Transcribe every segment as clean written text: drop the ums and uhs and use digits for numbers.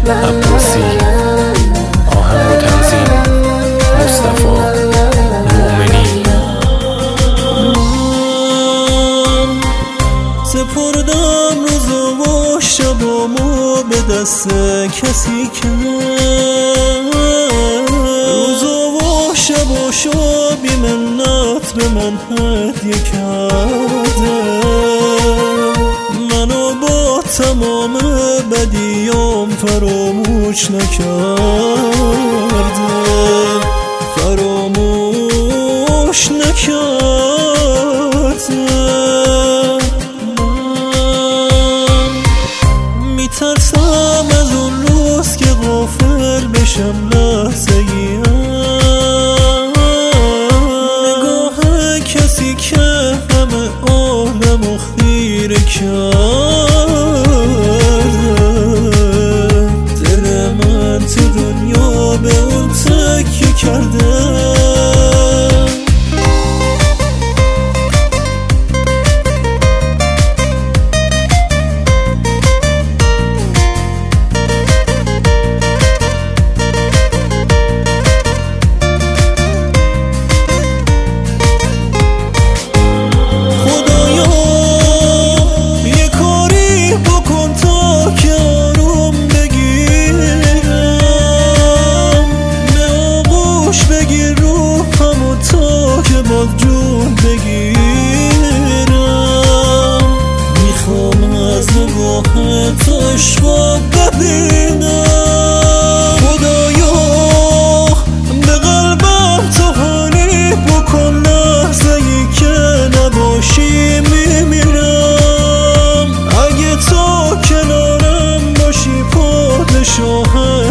عباسی. آهنگ و تنظیم مصطفی مومنی. سپردم روز و شبامو به دست کسی که روز و شباشو بی منت به من هدیه کرده. منو با تمام بدیام فراموش نکرده، فراموش نکرده. میترسم از اون روز که غافل بشم لحظه‌ای نگاه کسی که همه عالمو خیره کرده. دل من تو دنیا به اون تکیه کرده. جون بگیرم میخوام از نگاهت عشقا ببینم. خدایا به قلبم تو حالی بکن، لحظه ای که نباشی میمیرم. اگه تو کنارم باشی پادشاه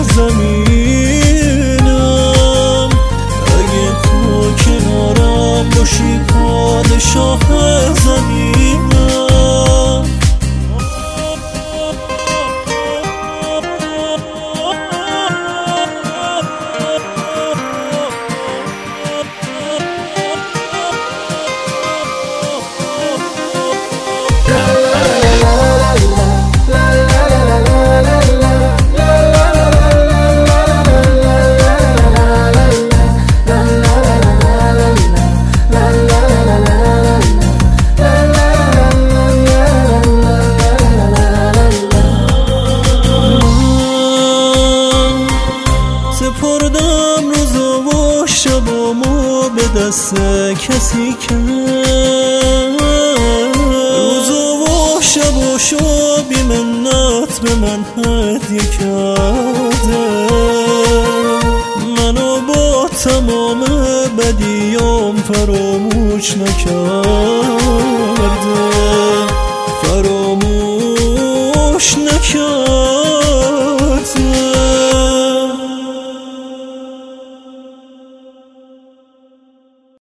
زمینم، اگه تو کنارم باشی پادشاه زمینم. سپردم روز و شبامو به دست کسی که روز و شباشو بی منت به من هدیه کرده. منو با تمام بدیام فراموش نکرده، فراموش نکرده.